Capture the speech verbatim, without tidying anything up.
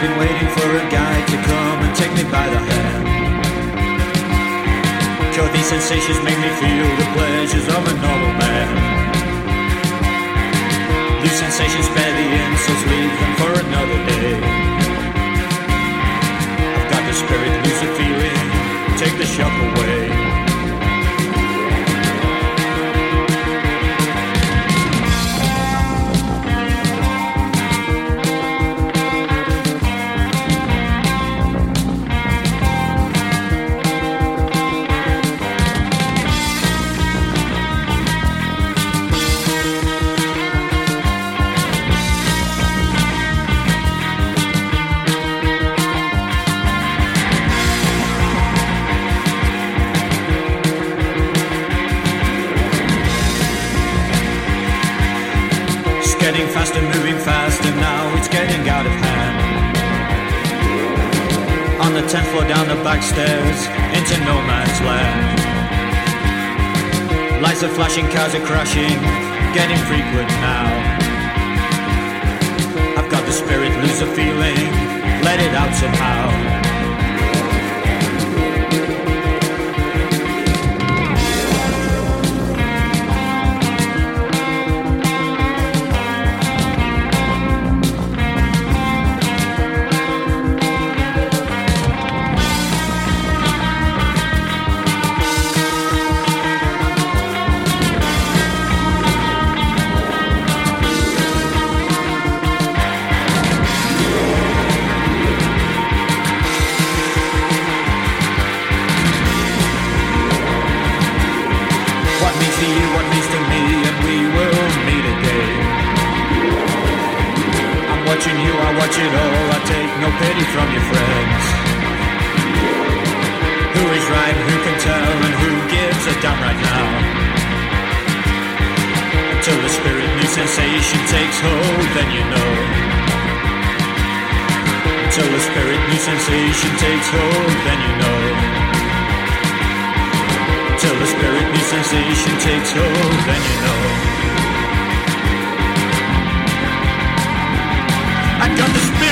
been waiting for a guide to come and take me by the hand. Sure, these sensations make me feel the pleasures of a normal man. These sensations spare the insults, leave them for another day. I've got the spirit, lose the feeling, take the shock away. Getting faster, moving faster, now it's getting out of hand. On the tenth floor, down the back stairs, into no man's land. Lights are flashing, cars are crashing, getting frequent now. I've got the spirit, lose the feeling, let it out somehow. What means to me, and we will meet again. I'm watching you, I watch it all, I take no pity from your friends. Who is right, who can tell, and who gives a damn right now? Until the spirit new sensation takes hold, then you know. Until the spirit new sensation takes hold, then you know. Till the spirit new sensation takes hold, then you know. I got the spirit.